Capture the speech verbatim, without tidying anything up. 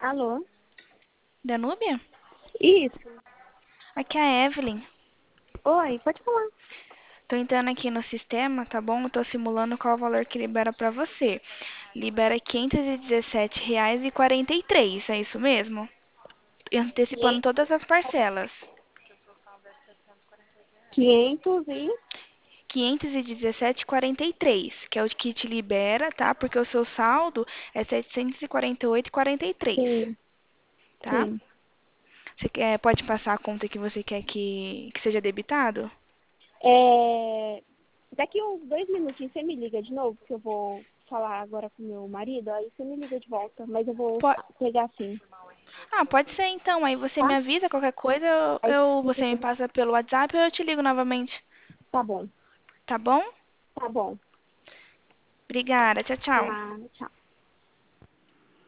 Alô? Danúbia? Isso. Aqui é a Evelyn. Oi, pode falar. Tô entrando aqui no sistema, tá bom? Eu tô simulando qual o valor que libera pra você. Libera quinhentos e dezessete reais e quarenta e três, é isso mesmo? Antecipando todas as parcelas. Quinhentos e... quinhentos e dezessete e quarenta e três, que é o que te libera, tá? Porque o seu saldo é setecentos e quarenta e oito e quarenta e três, Sim, tá? sim. Você quer, pode passar a conta que você quer que, que seja debitado? É... Daqui uns dois minutinhos você me liga de novo, que eu vou falar agora com meu marido, aí você me liga de volta, mas eu vou Po- pegar sim, Ah, pode ser então. Aí você me tá? avisa qualquer coisa, eu, Aí eu- você você me liga. passa pelo WhatsApp ou eu te ligo novamente. Tá bom, Tá bom? tá bom. Obrigada. Tchau, De tchau. nada, tchau.